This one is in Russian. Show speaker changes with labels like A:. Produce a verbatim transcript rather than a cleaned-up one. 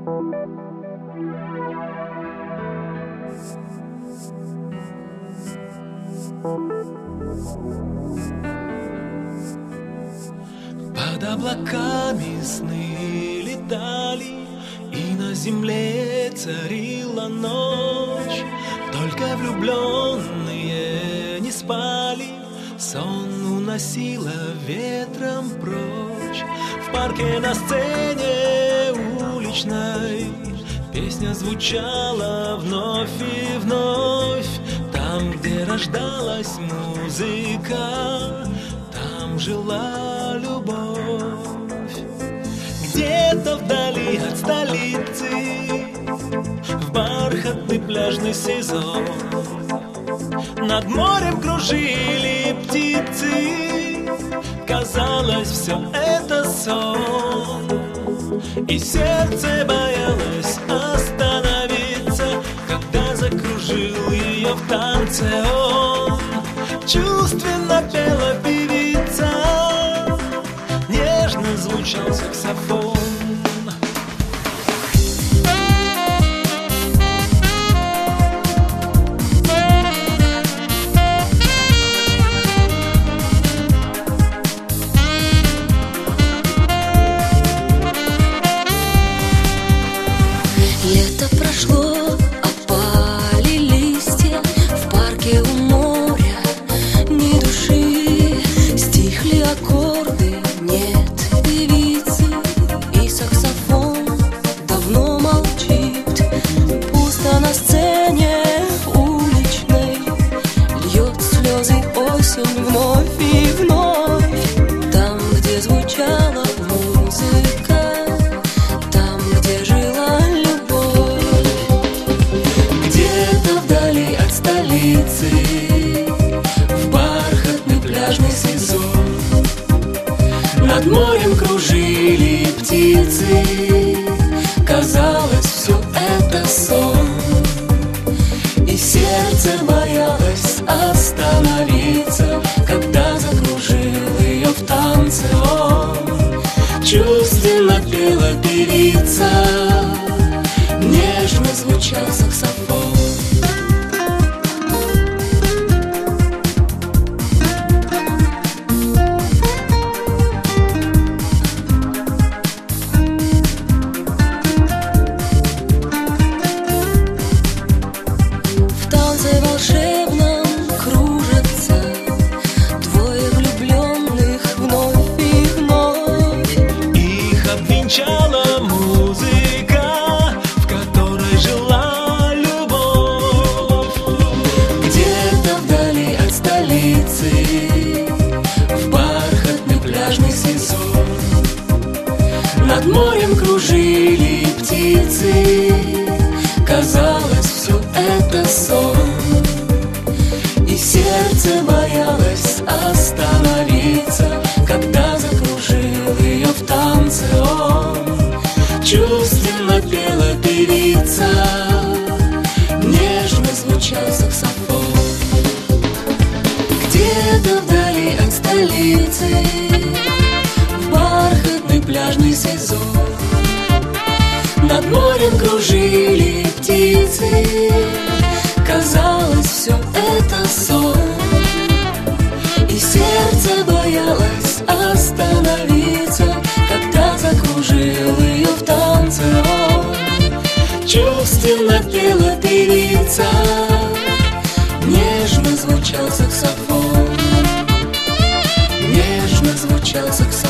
A: Под облаками сны летали, и на земле царила ночь. Только влюбленные не спали, сон уносило ветром прочь. В парке на сцене уличной песня звучала вновь и вновь. Там, где рождалась музыка, там жила любовь. Где-то вдали от столицы, в бархатный пляжный сезон, над морем кружили птицы. Казалось, все это сон, и сердце боялось остановиться, когда закружил ее в танце он. Чувственно пела певица, нежно звучал саксофон.
B: Лето прошло, опали листья, в парке у моря ни души. Стихли аккорды, нет певицы, и саксофон давно молчит. Пусто на сцене уличной, льет слезы осень вновь и вновь. Там, где звучала музыка, там, где жила любовь. Где-то вдали от столицы, в бархатный пляжный сезон, над морем кружили птицы. Казалось, все это сон, и сердце боялось остановиться, когда закружил ее в танце он. Чувственно пела певица, нежно звучал саксофон. В танце волшебном кружатся двое влюбленных вновь и вновь.
A: Их обвенчала музыка, в которой жила любовь.
B: Где-то вдали от столицы, в бархатный пляжный сезон, над морем кружили птицы. Казалось, все это сон, и сердце боялось остановиться, когда закружил ее в танце он. Чувственно пела певица, нежно звучал саксофон. Где-то вдали от столицы, в бархатный пляжный сезон, над морем кружили птицы. Казалось, все это сон, и сердце боялось остановиться, когда закружил ее в танце он. Чувственно пела певица, нежно звучал саксофон, нежно звучал саксофон.